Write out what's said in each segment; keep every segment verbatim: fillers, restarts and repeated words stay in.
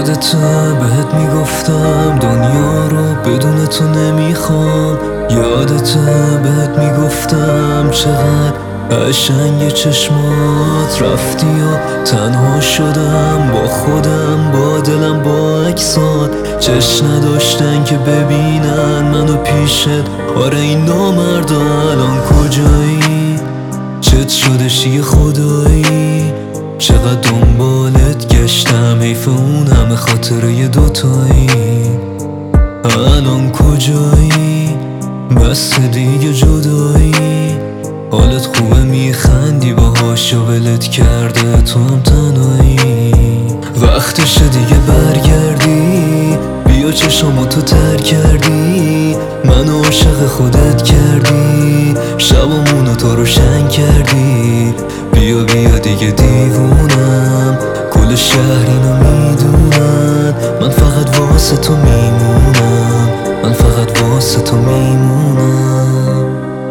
یادت بهت میگفتم دنیا رو بدون تو نمیخوام. یادت بهت میگفتم چقدر قشنگ چشمات. رفتی و تنها شدم با خودم، با دلم، با عکسات. چشم نداشتن که ببینن منو پیشت. آره این نامردا الان کجایی؟ چت شدش یه خدایی؟ چقدر دنبالت گشتم، حیف اون همه خاطره ی دوتایی. الان کجایی؟ بس دیگه جدایی. حالت خوبه میخندی باهاش یا ولت کرده تو هم تنهایی؟ وقتشه دیگه برگردی، بیا چشامو تو تر کردی. منو عاشق خودت کردی، شبامونو تو روشن کردی. بیا بیا دیگه دیوونم، کل شهر اینو میدونن. من فقط واسه تو میمونم، من فقط واسه تو میمونم.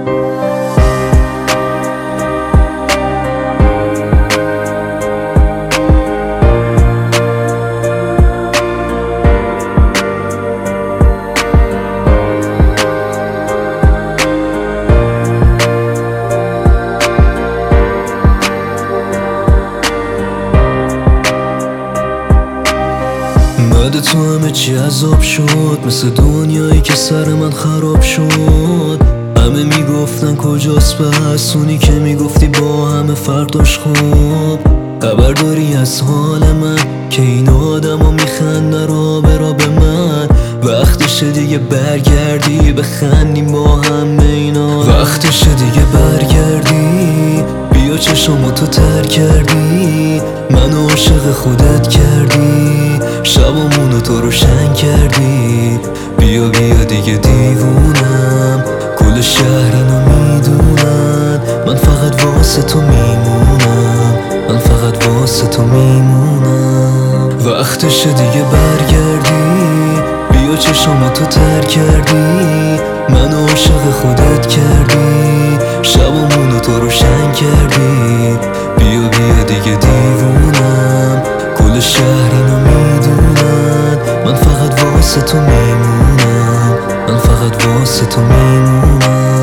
بعد تو همه چی عذاب شد، مثل دنیایی که سر من خراب شد. همه میگفتن کجاست بس، اونی که میگفتی با همه فرداش خوب. خبر داری از حال من که این آدم ها میخنده را به را به من. وقتشه دیگه برگردی، بخندیم با همه اینا. وقتشه دیگه برگردی، بیا چشامو تو تر کردی. منو عاشق خودت کردی، شبامونو تو روشن کردی. بیا بیا دیگه دیوونم، کل شهر اینو میدونن. من فقط واسه تو میمونم، من فقط واسه تو میمونم. وقتشه دیگه برگردی، بیا چشامو تو تر کردی. منو عاشق خودت کردی، شبامونو تو روشن کردی. بیا بیا دیگه دیوونم، کل شهر اینو میدونن. من فقط واسه تو میمونم، من فقط واسه تو میمونم.